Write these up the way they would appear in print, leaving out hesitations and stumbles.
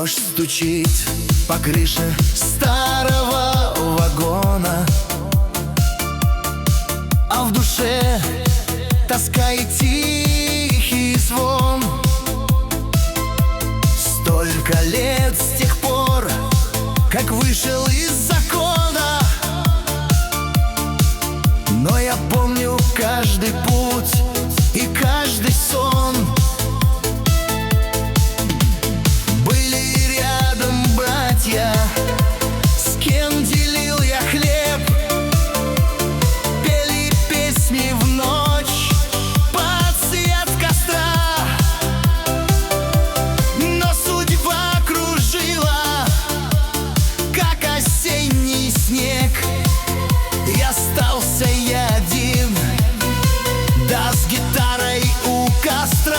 Дождь стучит по крыше старого вагона, а в душе тоска и тихий звон. Столько лет с тех пор, как вышел из закона, но я помню каждый путь и каждый сон. Были рядом братья, с кем делил я хлеб, пели песни в ночь под свет костра. Но судьба кружила, как осенний снег, и остался я один, да с гитарой у костра.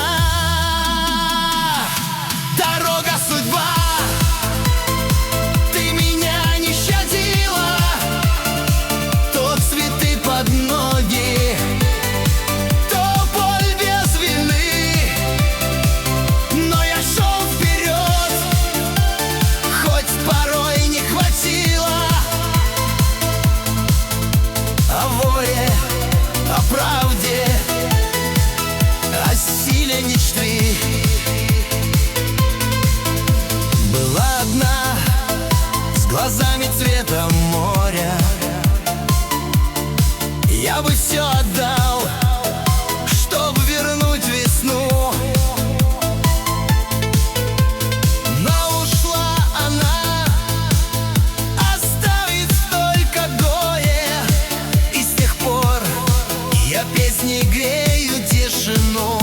Дорога, судьба, ты меня не щадила, то цветы под ноги, то боль без вины. Но я шел вперед, хоть порой не хватило о воле, о правде, о силе мечты. Была одна, с глазами цвета моря, я бы все отдал, чтоб вернуть весну. Но ушла она, оставив только горе, и с тех пор я песней грею тишину.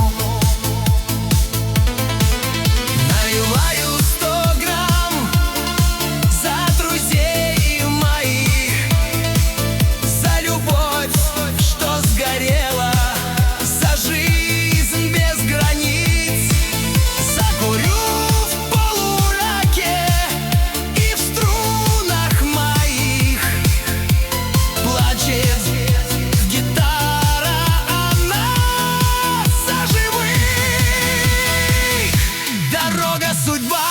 Наливаю 100 грамм за друзей моих, за любовь, что сгорела, за жизнь без границ. Закурю в полумраке, и в струнах моих плачет гитара, она за живых. Дорога, судьба,